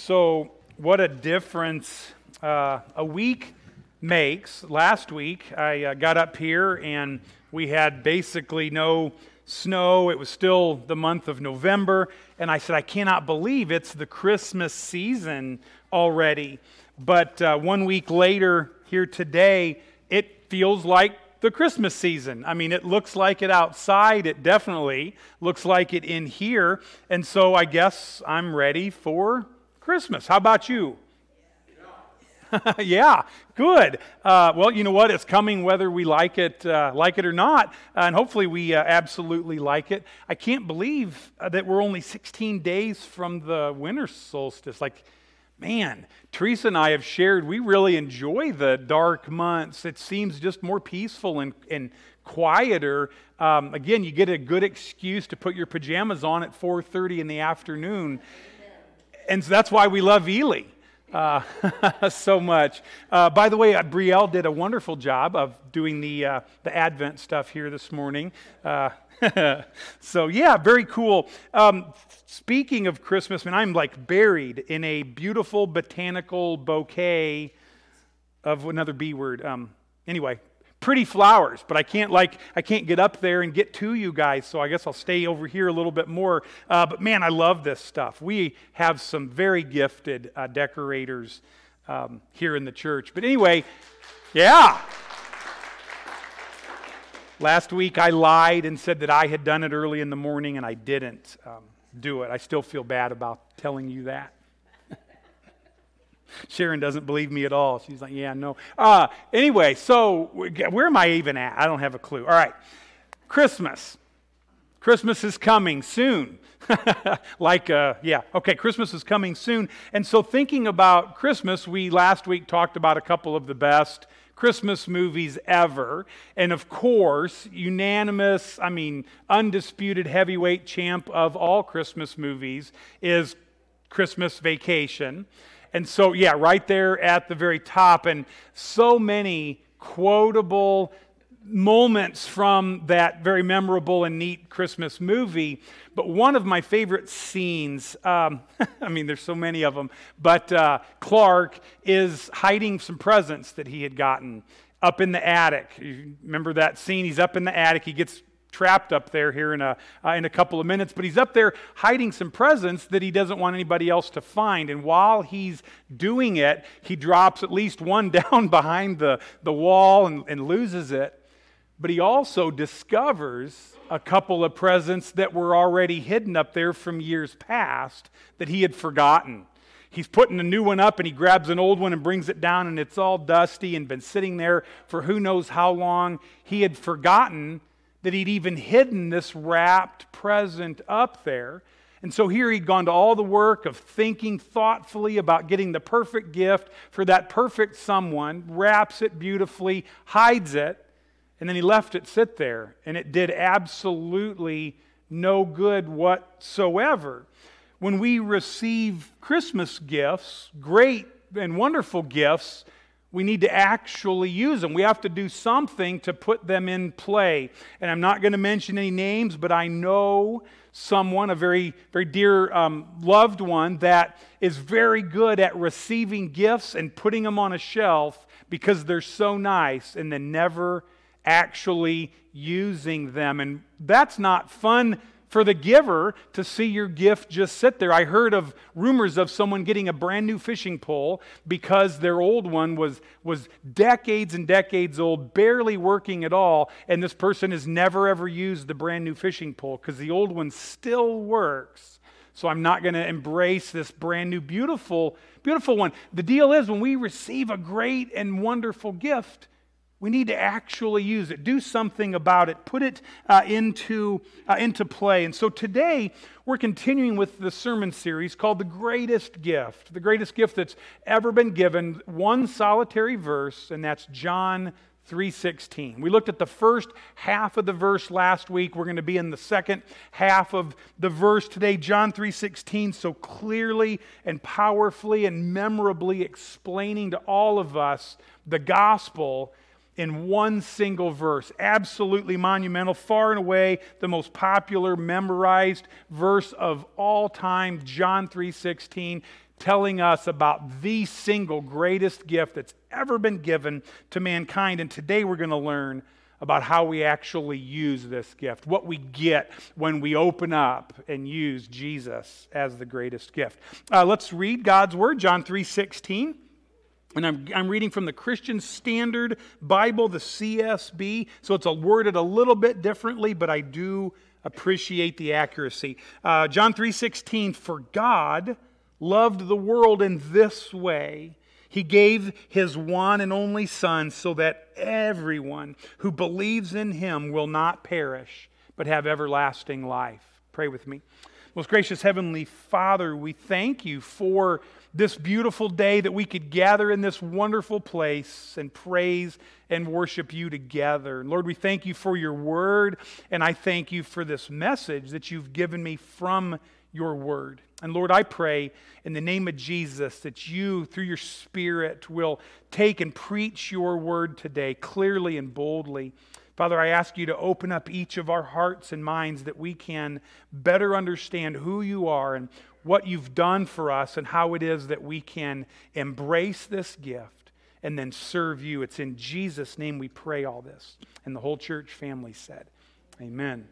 So what a difference a week makes. Last week I got up here and we had basically no snow. It was still the month of November, and I said, I cannot believe it's the Christmas season already. But 1 week later, here today, it feels like the Christmas season. I mean, it looks like it outside. It definitely looks like it in here. And so I guess I'm ready for Christmas. How about you? Yeah, good. Well, you know what? It's coming whether we like it or not, and hopefully we absolutely like it. I can't believe that we're only 16 days from the winter solstice. Man, Teresa and I have shared, we really enjoy the dark months. It seems just more peaceful and quieter. Again, you get a good excuse to put your pajamas on at 4:30 in the afternoon. And so that's why we love Ely so much. By the way, Brielle did a wonderful job of doing the Advent stuff here this morning. So yeah, very cool. Speaking of Christmas, I'm buried in a beautiful botanical bouquet of another B word. Anyway, pretty flowers, but I can't get up there and get to you guys, so I guess I'll stay over here a little bit more. But man, I love this stuff. We have some very gifted decorators here in the church. But anyway, yeah. Last week I lied and said that I had done it early in the morning, and I didn't do it. I still feel bad about telling you that. Sharon doesn't believe me at all. She's like, yeah, no. Anyway, so where am I even at? I don't have a clue. All right, Christmas. Christmas is coming soon. Christmas is coming soon. And so thinking about Christmas, we last week talked about a couple of the best Christmas movies ever. And of course, undisputed heavyweight champ of all Christmas movies is Christmas Vacation. And so, yeah, right there at the very top, and so many quotable moments from that very memorable and neat Christmas movie. But one of my favorite scenes, there's so many of them, but Clark is hiding some presents that he had gotten up in the attic. You remember that scene? He's up in the attic. He gets trapped up there here in a couple of minutes, but he's up there hiding some presents that he doesn't want anybody else to find. And while he's doing it, he drops at least one down behind the wall and loses it. But he also discovers a couple of presents that were already hidden up there from years past that he had forgotten. He's putting a new one up, and he grabs an old one and brings it down, and it's all dusty and been sitting there for who knows how long. He had forgotten that he'd even hidden this wrapped present up there. And so here he'd gone to all the work of thinking thoughtfully about getting the perfect gift for that perfect someone, wraps it beautifully, hides it, and then he left it sit there, and it did absolutely no good whatsoever. When we receive Christmas gifts, great and wonderful gifts, we need to actually use them. We have to do something to put them in play. And I'm not going to mention any names, but I know someone, a very, very dear loved one, that is very good at receiving gifts and putting them on a shelf because they're so nice, and then never actually using them. And that's not fun for the giver to see your gift just sit there. I heard of rumors of someone getting a brand new fishing pole because their old one was decades and decades old, barely working at all, and this person has never ever used the brand new fishing pole because the old one still works. So I'm not going to embrace this brand new beautiful one. The deal is, when we receive a great and wonderful gift, we need to actually use it, do something about it, put it into play. And so today, we're continuing with the sermon series called The Greatest Gift that's ever been given, one solitary verse, and that's John 3:16. We looked at the first half of the verse last week. We're going to be in the second half of the verse today, John 3:16, so clearly and powerfully and memorably explaining to all of us the gospel in one single verse. Absolutely monumental, far and away the most popular, memorized verse of all time, John 3:16. telling us about the single greatest gift that's ever been given to mankind. And today we're going to learn about how we actually use this gift, what we get when we open up and use Jesus as the greatest gift. Let's read God's Word, John 3:16. And I'm reading from the Christian Standard Bible, the CSB, so it's worded a little bit differently, but I do appreciate the accuracy. John 3:16, "For God loved the world in this way. He gave His one and only Son so that everyone who believes in Him will not perish, but have everlasting life." Pray with me. Most gracious Heavenly Father, we thank You for this beautiful day that we could gather in this wonderful place and praise and worship You together. Lord, we thank You for Your Word, and I thank You for this message that You've given me from Your Word. And Lord, I pray in the name of Jesus that You, through Your Spirit, will take and preach Your Word today clearly and boldly. Father, I ask You to open up each of our hearts and minds that we can better understand who You are and what You've done for us and how it is that we can embrace this gift and then serve You. It's in Jesus' name we pray all this. And the whole church family said, amen.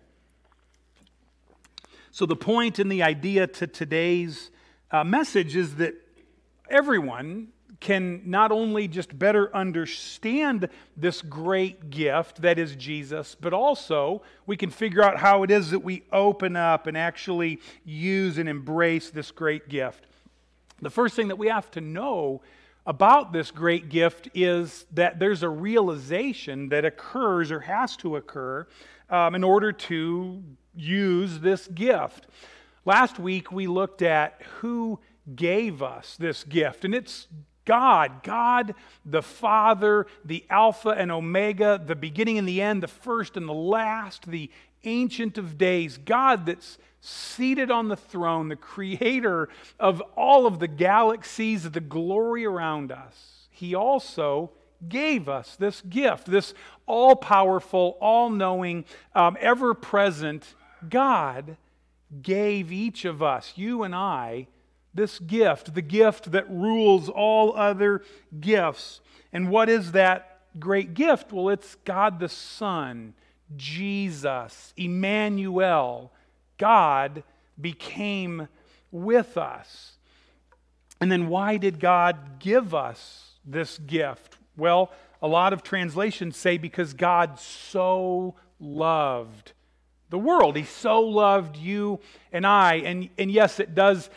So the point and the idea to today's message is that everyone can not only just better understand this great gift that is Jesus, but also we can figure out how it is that we open up and actually use and embrace this great gift. The first thing that we have to know about this great gift is that there's a realization that occurs or has to occur in order to use this gift. Last week we looked at who gave us this gift, and it's God the Father, the Alpha and Omega, the beginning and the end, the first and the last, the Ancient of Days, God that's seated on the throne, the creator of all of the galaxies, of the glory around us. He also gave us this gift, this all-powerful, all-knowing, ever-present God gave each of us, you and I, this gift, the gift that rules all other gifts. And what is that great gift? Well, it's God the Son, Jesus, Emmanuel. God became with us. And then why did God give us this gift? Well, a lot of translations say because God so loved the world. He so loved you and I. And yes, it does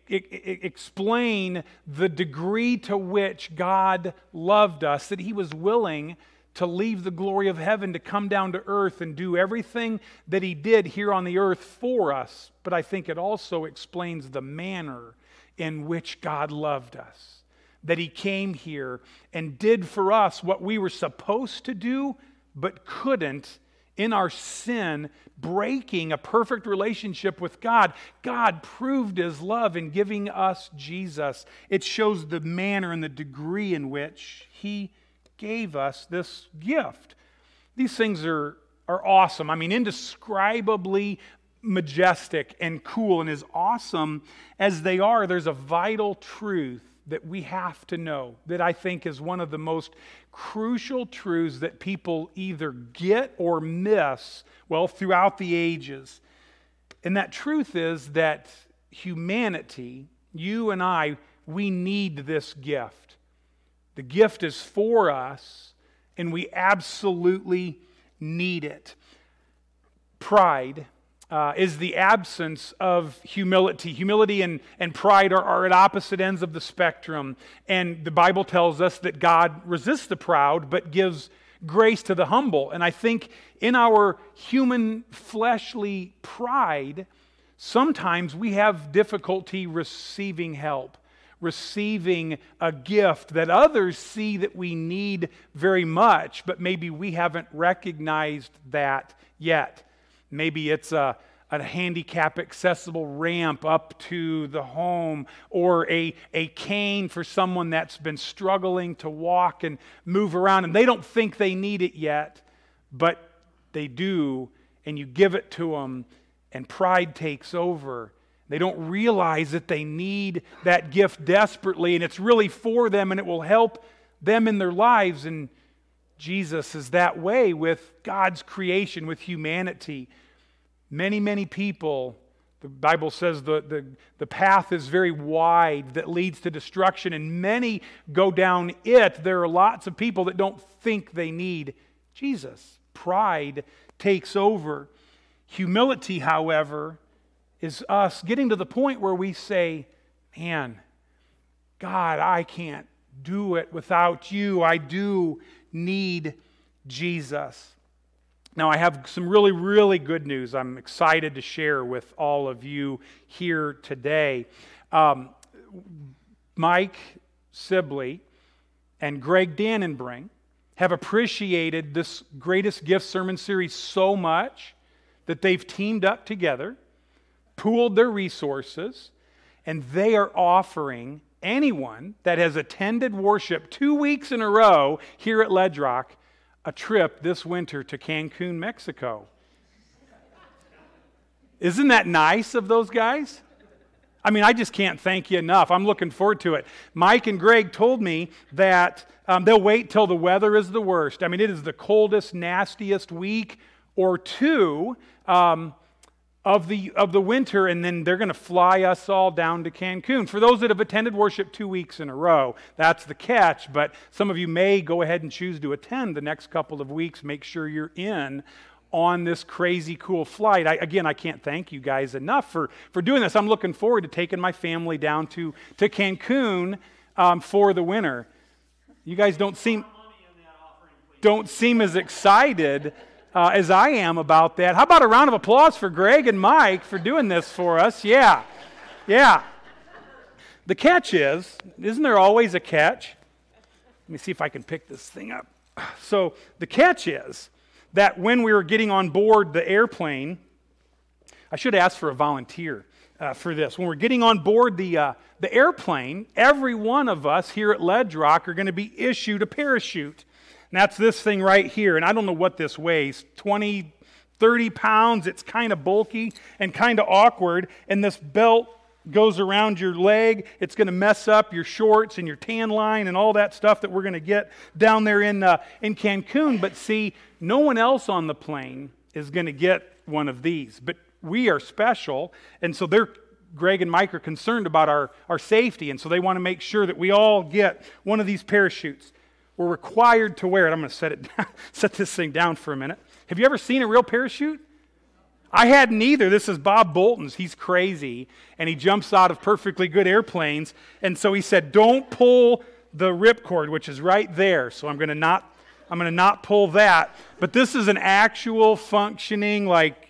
explain the degree to which God loved us, that He was willing to leave the glory of heaven to come down to earth and do everything that He did here on the earth for us. But I think it also explains the manner in which God loved us, that He came here and did for us what we were supposed to do but couldn't in our sin, breaking a perfect relationship with God. God proved His love in giving us Jesus. It shows the manner and the degree in which He gave us this gift. These things are awesome. I mean, indescribably majestic and cool. And as awesome as they are, there's a vital truth that we have to know, that I think is one of the most crucial truths that people either get or miss, well, throughout the ages. And that truth is that humanity, you and I, we need this gift. The gift is for us, and we absolutely need it. Pride is the absence of humility. Humility and pride are at opposite ends of the spectrum. And the Bible tells us that God resists the proud, but gives grace to the humble. And I think in our human fleshly pride, sometimes we have difficulty receiving help, receiving a gift that others see that we need very much, but maybe we haven't recognized that yet. Maybe it's a handicap accessible ramp up to the home, or a cane for someone that's been struggling to walk and move around, and they don't think they need it yet, but they do, and you give it to them, and pride takes over. They don't realize that they need that gift desperately, and it's really for them, and it will help them in their lives. And Jesus is that way with God's creation, with humanity. Many, many people, the Bible says the path is very wide that leads to destruction, and many go down it. There are lots of people that don't think they need Jesus. Pride takes over. Humility, however, is us getting to the point where we say, man, God, I can't do it without you. I do need Jesus. Now, I have some really, really good news I'm excited to share with all of you here today. Mike Sibley and Greg Dannenbring have appreciated this Greatest Gift sermon series so much that they've teamed up together, pooled their resources, and they are offering anyone that has attended worship 2 weeks in a row here at Ledge Rock a trip this winter to Cancun, Mexico. Isn't that nice of those guys? I mean, I just can't thank you enough. I'm looking forward to it. Mike and Greg told me that they'll wait till the weather is the worst. I mean, it is the coldest, nastiest week or two of the winter, and then they're going to fly us all down to Cancun. For those that have attended worship 2 weeks in a row, that's the catch, but some of you may go ahead and choose to attend the next couple of weeks. Make sure you're in on this crazy cool flight. I can't thank you guys enough for doing this. I'm looking forward to taking my family down to Cancun for the winter. You guys don't seem as excited as I am about that. How about a round of applause for Greg and Mike for doing this for us? Yeah. The catch isn't there always a catch? Let me see if I can pick this thing up. So the catch is that when we were getting on board the airplane, I should ask for a volunteer for this. When we're getting on board the airplane, every one of us here at Ledge Rock are going to be issued a parachute. And that's this thing right here. And I don't know what this weighs, 20, 30 pounds. It's kind of bulky and kind of awkward. And this belt goes around your leg. It's going to mess up your shorts and your tan line and all that stuff that we're going to get down there in Cancun. But see, no one else on the plane is going to get one of these. But we are special. And so Greg and Mike are concerned about our safety. And so they want to make sure that we all get one of these parachutes. We're required to wear it. I'm going to set this thing down for a minute. Have you ever seen a real parachute? I hadn't either. This is Bob Bolton's. He's crazy, and he jumps out of perfectly good airplanes. And so he said, "Don't pull the ripcord," which is right there. So I'm going to not pull that. But this is an actual functioning,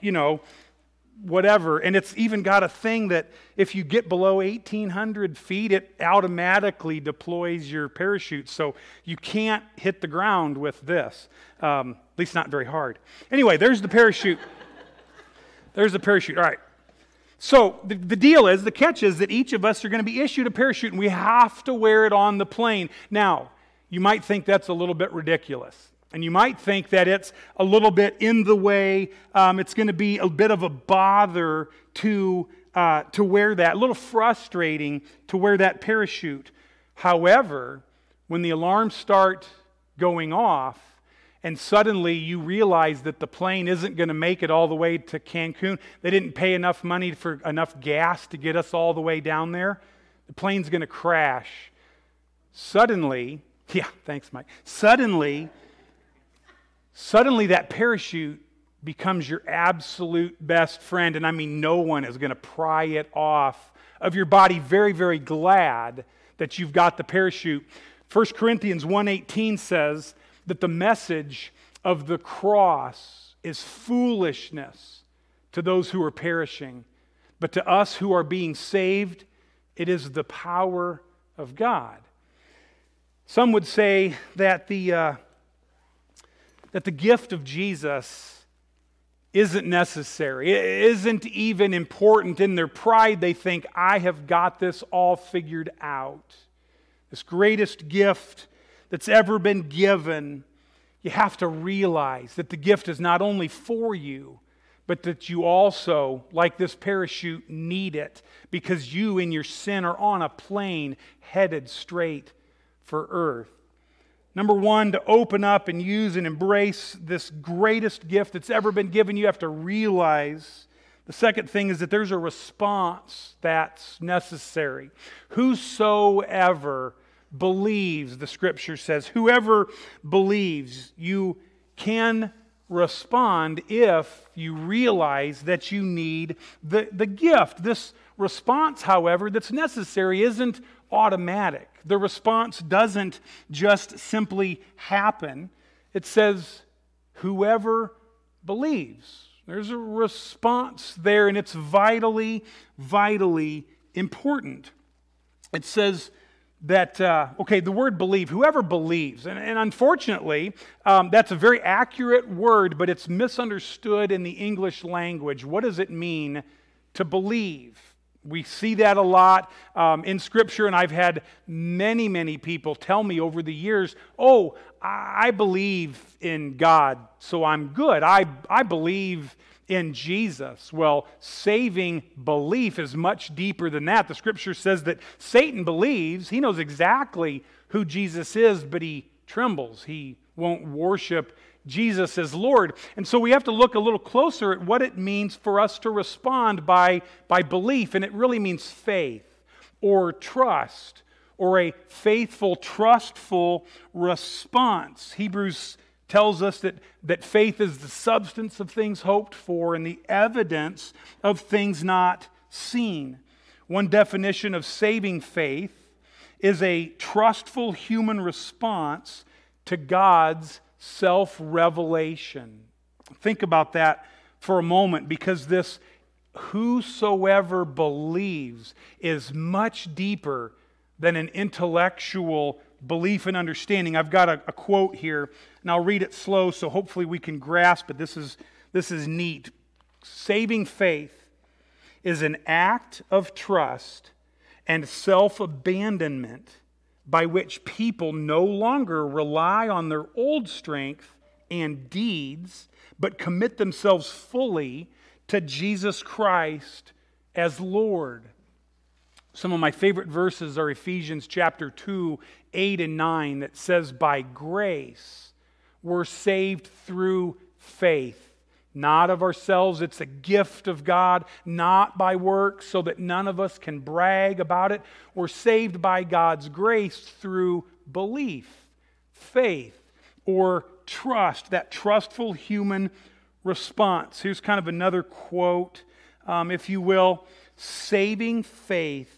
whatever. And it's even got a thing that if you get below 1,800 feet, it automatically deploys your parachute. So you can't hit the ground with this, at least not very hard. Anyway, there's the parachute. There's the parachute. All right. So the deal is, the catch is that each of us are going to be issued a parachute, and we have to wear it on the plane. Now, you might think that's a little bit ridiculous. And you might think that it's a little bit in the way. It's going to be a bit of a bother to wear that, a little frustrating to wear that parachute. However, when the alarms start going off and suddenly you realize that the plane isn't going to make it all the way to Cancun, they didn't pay enough money for enough gas to get us all the way down there, the plane's going to crash. Suddenly, thanks, Mike. Suddenly that parachute becomes your absolute best friend. And I mean, no one is going to pry it off of your body. Very, very glad that you've got the parachute. 1 Corinthians 1:18 says that the message of the cross is foolishness to those who are perishing. But to us who are being saved, it is the power of God. Some would say that the gift of Jesus isn't necessary. It isn't even important. In their pride, they think, I have got this all figured out. This greatest gift that's ever been given, you have to realize that the gift is not only for you, but that you also, like this parachute, need it because you in your sin are on a plane headed straight for earth. Number one, to open up and use and embrace this greatest gift that's ever been given, you have to realize. The second thing is that there's a response that's necessary. Whosoever believes, the Scripture says, whoever believes, you can respond if you realize that you need the gift. This response, however, that's necessary isn't automatic. The response doesn't just simply happen. It says, whoever believes. There's a response there, and it's vitally, vitally important. It says that, the word believe, whoever believes. And unfortunately, that's a very accurate word, but it's misunderstood in the English language. What does it mean to believe? We see that a lot in Scripture, and I've had many, many people tell me over the years, oh, I believe in God, so I'm good. I believe in Jesus. Well, saving belief is much deeper than that. The Scripture says that Satan believes. He knows exactly who Jesus is, but he trembles. He won't worship Jesus as Lord. And so we have to look a little closer at what it means for us to respond by belief. And it really means faith or trust or a faithful, trustful response. Hebrews tells us that faith is the substance of things hoped for and the evidence of things not seen. One definition of saving faith is a trustful human response to God's self-revelation. Think about that for a moment, because this whosoever believes is much deeper than an intellectual belief and understanding. I've got a quote here, and I'll read it slow so hopefully we can grasp it. This is neat. Saving faith is an act of trust and self-abandonment by which people no longer rely on their old strength and deeds, but commit themselves fully to Jesus Christ as Lord. Some of my favorite verses are Ephesians chapter 2, 8 and 9, that says, by grace we're saved through faith. Not of ourselves, it's a gift of God, not by works, so that none of us can brag about it. We're saved by God's grace through belief, faith, or trust, that trustful human response. Here's kind of another quote, if you will. Saving faith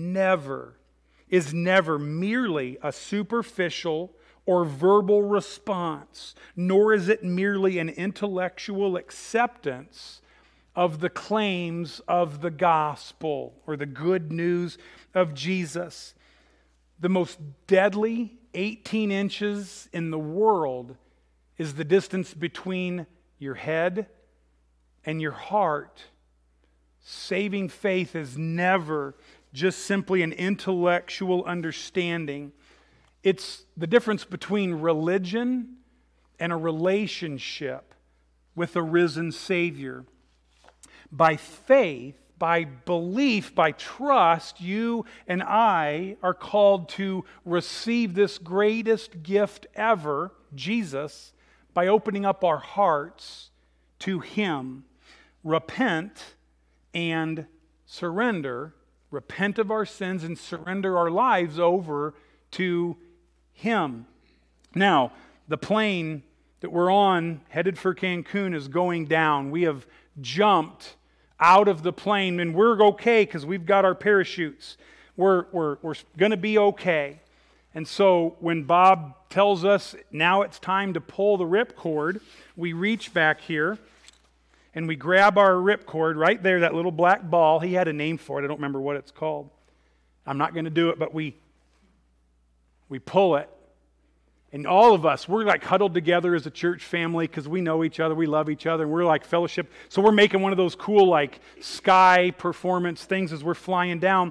is never merely a superficial or verbal response, nor is it merely an intellectual acceptance of the claims of the gospel or the good news of Jesus. The most deadly 18 inches in the world is the distance between your head and your heart. Saving faith is never just simply an intellectual understanding. It's the difference between religion and a relationship with a risen Savior. By faith, by belief, by trust, you and I are called to receive this greatest gift ever, Jesus, by opening up our hearts to Him. Repent and surrender. Repent of our sins and surrender our lives over to Him. Now, the plane that we're on, headed for Cancun, is going down. We have jumped out of the plane, and we're okay because we've got our parachutes. We're going to be okay. And so when Bob tells us now it's time to pull the ripcord, we reach back here and we grab our ripcord right there, that little black ball. He had a name for it. I don't remember what it's called. I'm not going to do it, but we pull it. And all of us, we're like huddled together as a church family because we know each other, we love each other, and we're like fellowship. So we're making one of those cool like sky performance things as we're flying down.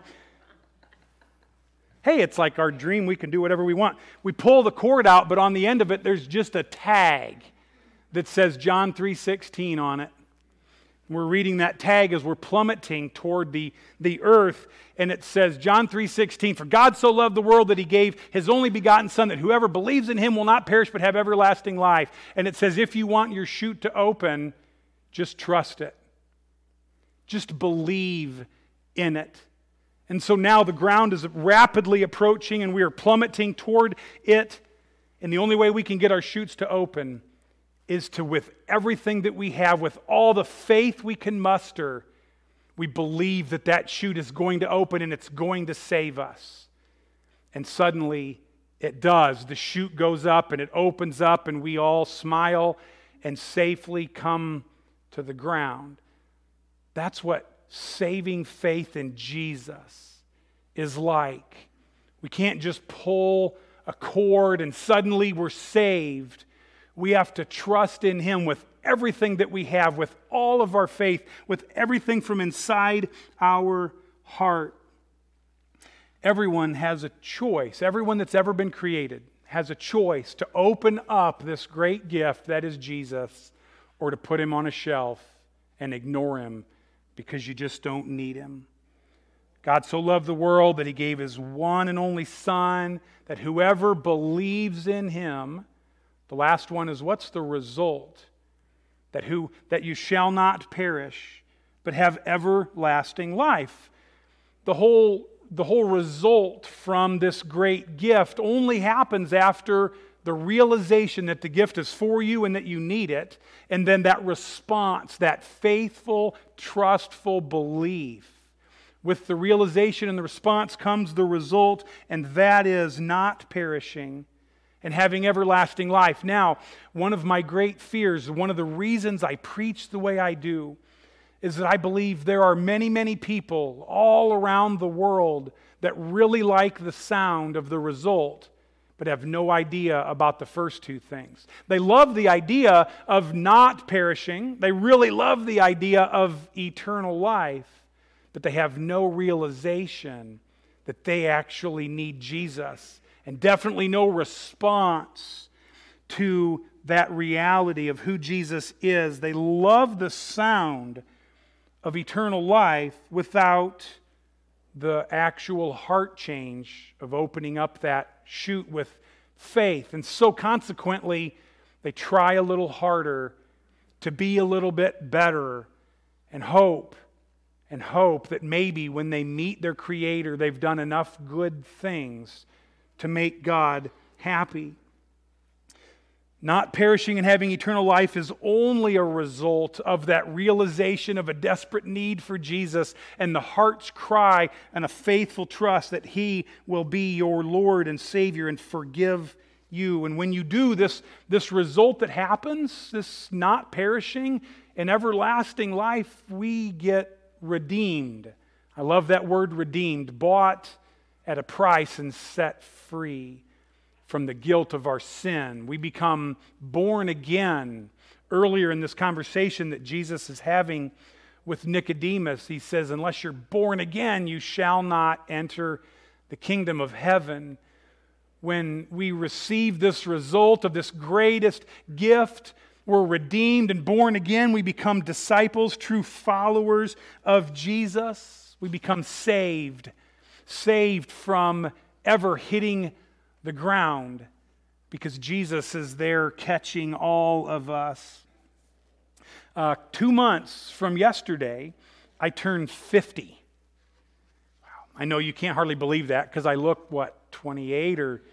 Hey, it's like our dream. We can do whatever we want. We pull the cord out, but on the end of it, there's just a tag that says John 3:16 on it. We're reading that tag as we're plummeting toward the earth, and it says, John 3:16, "For God so loved the world that he gave his only begotten Son, that whoever believes in him will not perish but have everlasting life." And it says, if you want your chute to open, just trust it. Just believe in it. And so now the ground is rapidly approaching, and we are plummeting toward it. And the only way we can get our chutes to open is to, with everything that we have, with all the faith we can muster, we believe that that chute is going to open and it's going to save us. And suddenly it does. The chute goes up and it opens up, and we all smile and safely come to the ground. That's what saving faith in Jesus is like. We can't just pull a cord and suddenly we're saved. We have to trust in him with everything that we have, with all of our faith, with everything from inside our heart. Everyone has a choice. Everyone that's ever been created has a choice to open up this great gift that is Jesus, or to put him on a shelf and ignore him because you just don't need him. God so loved the world that he gave his one and only Son, that whoever believes in him, the last one is, what's the result? That you shall not perish, but have everlasting life. The whole result from this great gift only happens after the realization that the gift is for you and that you need it, and then that response, that faithful, trustful belief. With the realization and the response comes the result, and that is not perishing and having everlasting life. Now, one of my great fears, one of the reasons I preach the way I do, is that I believe there are many, many people all around the world that really like the sound of the result, but have no idea about the first two things. They love the idea of not perishing. They really love the idea of eternal life, but they have no realization that they actually need Jesus, and definitely no response to that reality of who Jesus is. They love the sound of eternal life without the actual heart change of opening up that chute with faith. And so consequently, they try a little harder to be a little bit better and hope that maybe when they meet their Creator, they've done enough good things to make God happy. Not perishing and having eternal life is only a result of that realization of a desperate need for Jesus and the heart's cry and a faithful trust that he will be your Lord and Savior and forgive you. And when you do, this result that happens, this not perishing and everlasting life, we get redeemed. I love that word redeemed, bought at a price and set free from the guilt of our sin. We become born again. Earlier in this conversation that Jesus is having with Nicodemus, he says, unless you're born again, you shall not enter the kingdom of heaven. When we receive this result of this greatest gift, we're redeemed and born again. We become disciples, true followers of Jesus. We become saved from ever hitting the ground because Jesus is there catching all of us. 2 months from yesterday, I turned 50. Wow. I know you can't hardly believe that because I look, 28 or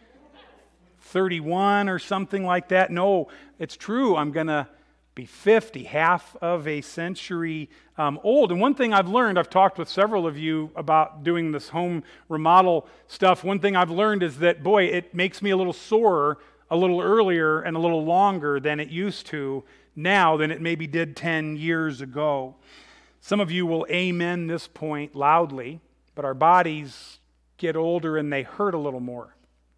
31 or something like that. No, it's true. I'm going to be 50, half of a century old. And one thing I've learned, I've talked with several of you about doing this home remodel stuff. One thing I've learned is that, boy, it makes me a little sore a little earlier and a little longer than it used to now than it maybe did 10 years ago. Some of you will amen this point loudly, but our bodies get older and they hurt a little more.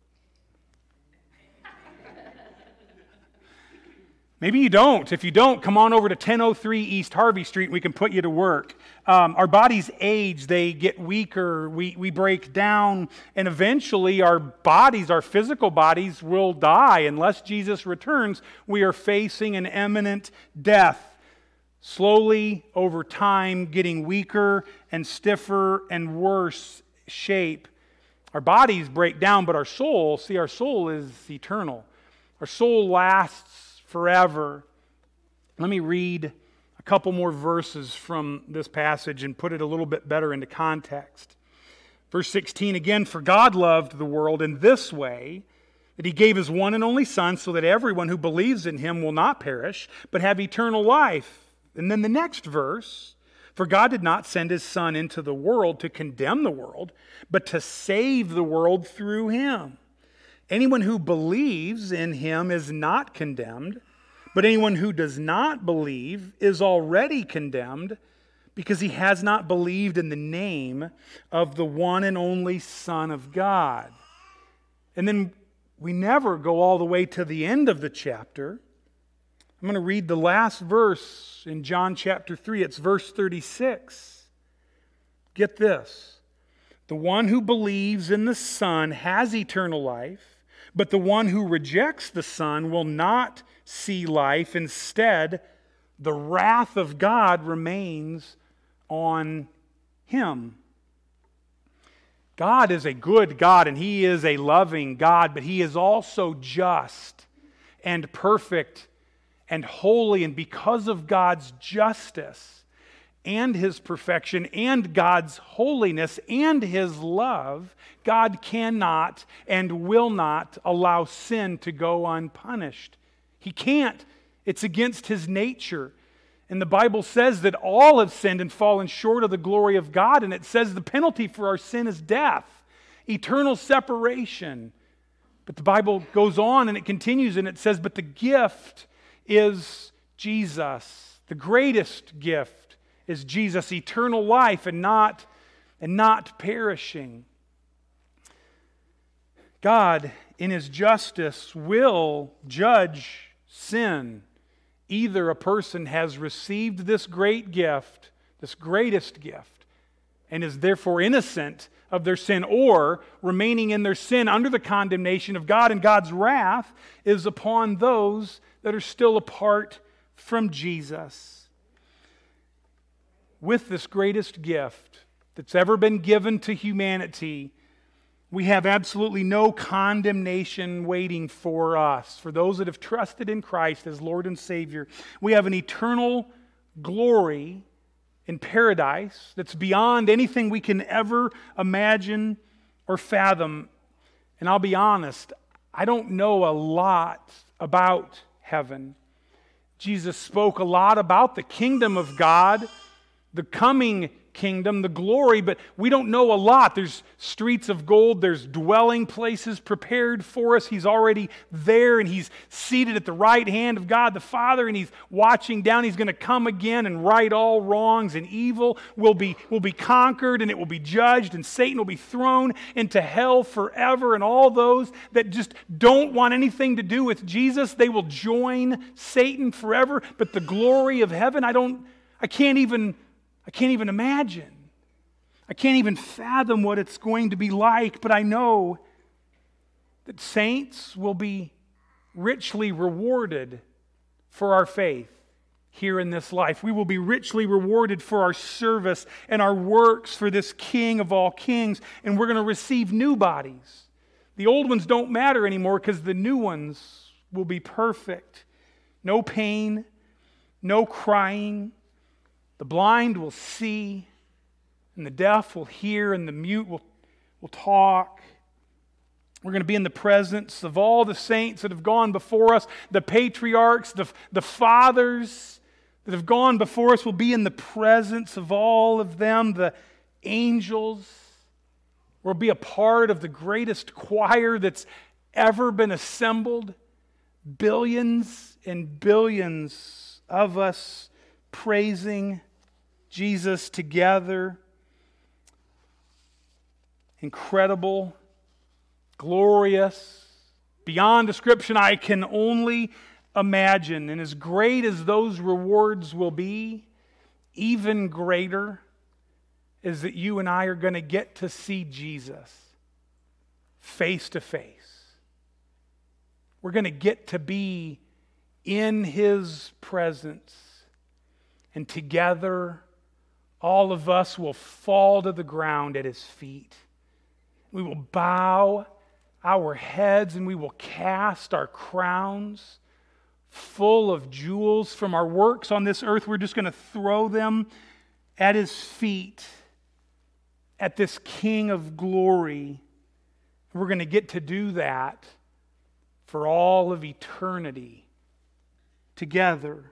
Maybe you don't. If you don't, come on over to 1003 East Harvey Street and we can put you to work. Our bodies age, they get weaker, we break down, and eventually our bodies, our physical bodies, will die. Unless Jesus returns, we are facing an imminent death. slowly over time getting weaker and stiffer and worse shape. Our bodies break down, but our soul is eternal. Our soul lasts forever. Let me read a couple more verses from this passage and put it a little bit better into context. Verse 16 again, for God loved the world in this way, that He gave His one and only Son, so that everyone who believes in Him will not perish, but have eternal life. And then the next verse, for God did not send His Son into the world to condemn the world, but to save the world through Him. Anyone who believes in Him is not condemned, but anyone who does not believe is already condemned, because he has not believed in the name of the one and only Son of God. And then we never go all the way to the end of the chapter. I'm going to read the last verse in John chapter 3. It's verse 36. Get this. The one who believes in the Son has eternal life, but the one who rejects the Son will not see life. Instead, the wrath of God remains on him. God is a good God and He is a loving God, but He is also just and perfect and holy. And because of God's justice and His perfection and God's holiness and His love, God cannot and will not allow sin to go unpunished. He can't. It's against His nature. And the Bible says that all have sinned and fallen short of the glory of God. And it says the penalty for our sin is death, eternal separation. But the Bible goes on and it continues and it says, but the gift is Jesus. The greatest gift is Jesus, eternal life and not perishing. God, in His justice, will judge sin. Either a person has received this great gift, this greatest gift, and is therefore innocent of their sin, or remaining in their sin under the condemnation of God, and God's wrath is upon those that are still apart from Jesus. With this greatest gift that's ever been given to humanity, we have absolutely no condemnation waiting for us. For those that have trusted in Christ as Lord and Savior, we have an eternal glory in paradise that's beyond anything we can ever imagine or fathom. And I'll be honest, I don't know a lot about heaven. Jesus spoke a lot about the kingdom of God, the coming kingdom, the glory, but we don't know a lot. There's streets of gold, there's dwelling places prepared for us. He's already there and He's seated at the right hand of God the Father, and He's watching down. He's going to come again and right all wrongs, and evil will be conquered and it will be judged, and Satan will be thrown into hell forever, and all those that just don't want anything to do with Jesus, they will join Satan forever. But the glory of heaven, I can't even imagine. I can't even fathom what it's going to be like, but I know that saints will be richly rewarded for our faith here in this life. We will be richly rewarded for our service and our works for this King of all kings, and we're going to receive new bodies. The old ones don't matter anymore because the new ones will be perfect. No pain, no crying. The blind will see, and the deaf will hear, and the mute will talk. We're going to be in the presence of all the saints that have gone before us. The patriarchs, the fathers that have gone before us will be in the presence of all of them. The angels will be a part of the greatest choir that's ever been assembled. Billions and billions of us praising Jesus together. Incredible, glorious, beyond description. I can only imagine. And as great as those rewards will be, even greater is that you and I are going to get to see Jesus face to face. We're going to get to be in His presence. And together, all of us will fall to the ground at his feet. We will bow our heads and we will cast our crowns full of jewels from our works on this earth. We're just going to throw them at his feet, at this King of glory. We're going to get to do that for all of eternity together.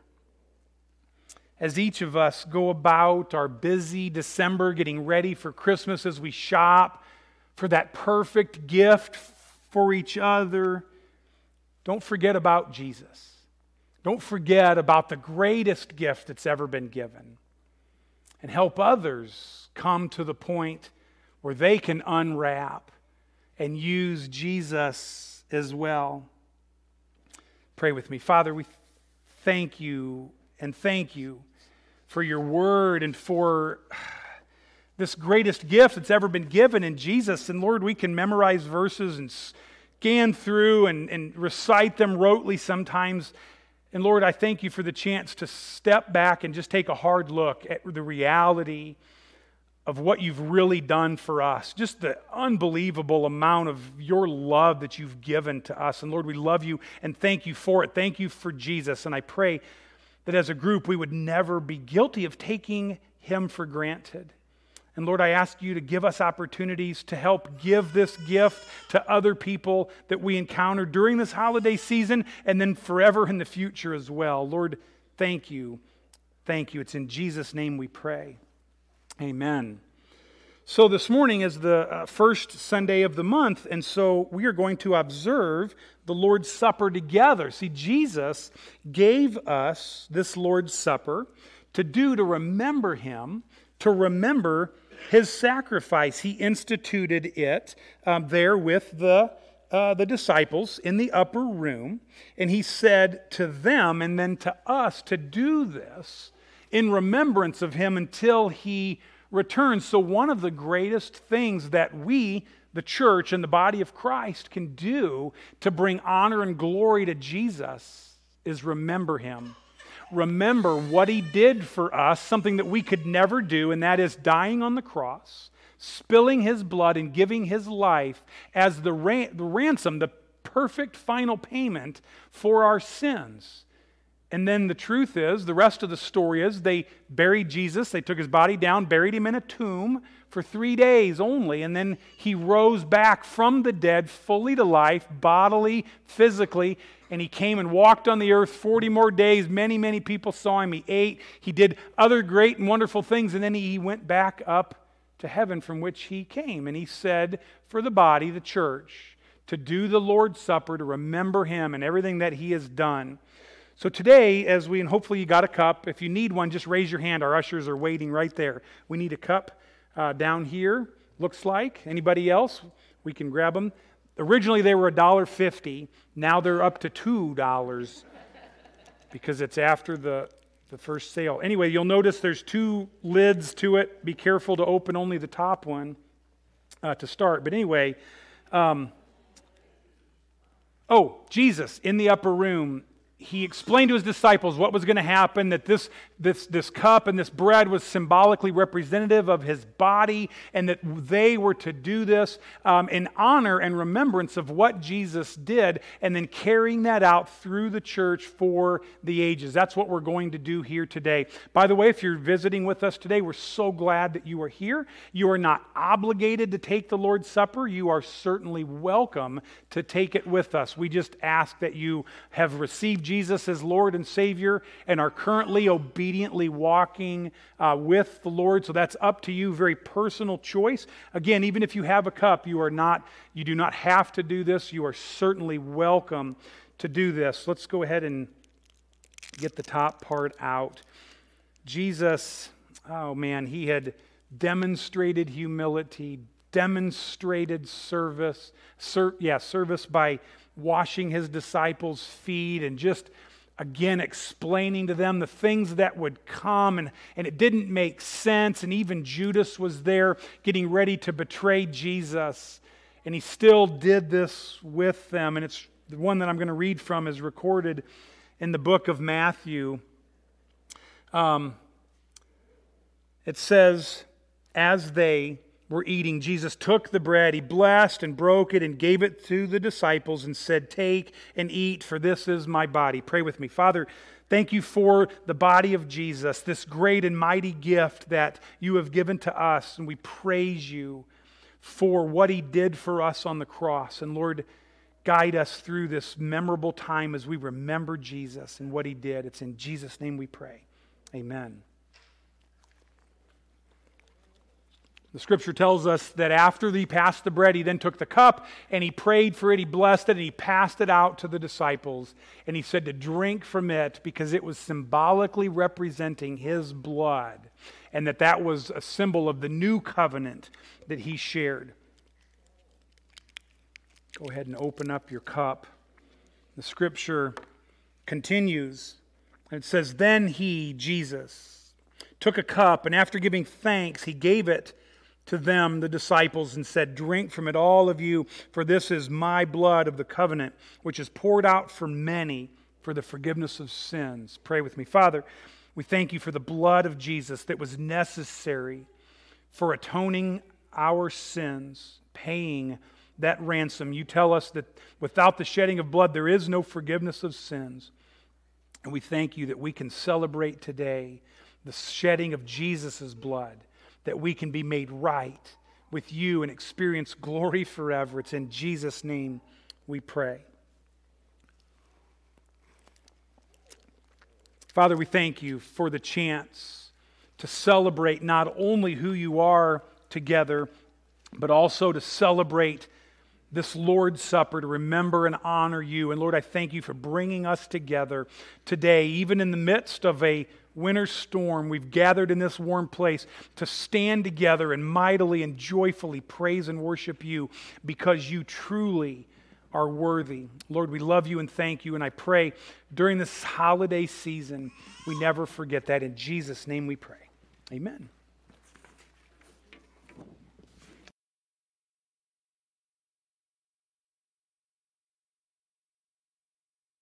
As each of us go about our busy December getting ready for Christmas, as we shop for that perfect gift for each other, don't forget about Jesus. Don't forget about the greatest gift that's ever been given. And help others come to the point where they can unwrap and use Jesus as well. Pray with me. Father, we thank you for your word and for this greatest gift that's ever been given in Jesus. And Lord, we can memorize verses and scan through and recite them rotely sometimes. And Lord, I thank you for the chance to step back and just take a hard look at the reality of what you've really done for us. Just the unbelievable amount of your love that you've given to us. And Lord, we love you and thank you for it. Thank you for Jesus. And I pray that as a group we would never be guilty of taking him for granted. And Lord, I ask you to give us opportunities to help give this gift to other people that we encounter during this holiday season and then forever in the future as well. Lord, thank you. Thank you. It's in Jesus' name we pray. Amen. So this morning is the first Sunday of the month, and so we are going to observe the Lord's Supper together. See, Jesus gave us this Lord's Supper to remember him, to remember his sacrifice. He instituted it there with the disciples in the upper room, and he said to them and then to us to do this in remembrance of him until he returns. So one of the greatest things that we, the church and the body of Christ, can do to bring honor and glory to Jesus is remember him. Remember what he did for us, something that we could never do, and that is dying on the cross, spilling his blood and giving his life as the ransom, the perfect final payment for our sins. And then the truth is, the rest of the story is, they buried Jesus, they took his body down, buried him in a tomb for 3 days only, and then he rose back from the dead, fully to life, bodily, physically, and he came and walked on the earth 40 more days. Many, many people saw him. He ate, he did other great and wonderful things, and then he went back up to heaven from which he came. And he said for the body, the church, to do the Lord's Supper, to remember him and everything that he has done. So today, and hopefully you got a cup. If you need one, just raise your hand. Our ushers are waiting right there. We need a cup down here, looks like. Anybody else? We can grab them. Originally they were $1.50. Now they're up to $2 because it's after the first sale. Anyway, you'll notice there's 2 lids to it. Be careful to open only the top one to start. But anyway, Jesus in the upper room, he explained to his disciples what was going to happen, that this cup and this bread was symbolically representative of his body, and that they were to do this in honor and remembrance of what Jesus did, and then carrying that out through the church for the ages. That's what we're going to do here today. By the way, if you're visiting with us today, we're so glad that you are here. You are not obligated to take the Lord's Supper. You are certainly welcome to take it with us. We just ask that you have received Jesus as Lord and Savior and are currently obediently walking with the Lord. So that's up to you, very personal choice. Again, even if you have a cup, you do not have to do this. You are certainly welcome to do this. Let's go ahead and get the top part out. Jesus, he had demonstrated humility, demonstrated service by washing his disciples' feet and just, again, explaining to them the things that would come, and it didn't make sense, and even Judas was there getting ready to betray Jesus, and he still did this with them, and it's the one that I'm going to read from is recorded in the book of Matthew. It says, as they were eating, Jesus took the bread, he blessed and broke it and gave it to the disciples and said, take and eat, for this is my body. Pray with me. Father, thank you for the body of Jesus, this great and mighty gift that you have given to us, and we praise you for what he did for us on the cross. And Lord, guide us through this memorable time as we remember Jesus and what he did. It's in Jesus' name we pray. Amen. The scripture tells us that after he passed the bread, he then took the cup and he prayed for it, he blessed it, and he passed it out to the disciples. And he said to drink from it because it was symbolically representing his blood, and that was a symbol of the new covenant that he shared. Go ahead and open up your cup. The scripture continues, and it says, then he, Jesus, took a cup, and after giving thanks, he gave it to them, the disciples, and said, drink from it, all of you, for this is my blood of the covenant, which is poured out for many for the forgiveness of sins. Pray with me. Father, we thank you for the blood of Jesus that was necessary for atoning our sins, paying that ransom. You tell us that without the shedding of blood, there is no forgiveness of sins. And we thank you that we can celebrate today the shedding of Jesus' blood, that we can be made right with you and experience glory forever. It's in Jesus' name we pray. Father, we thank you for the chance to celebrate not only who you are together, but also to celebrate this Lord's Supper, to remember and honor you. And Lord, I thank you for bringing us together today, even in the midst of a winter storm. We've gathered in this warm place to stand together and mightily and joyfully praise and worship you because you truly are worthy. Lord, we love you and thank you, and I pray during this holiday season we never forget that. In Jesus' name we pray. Amen.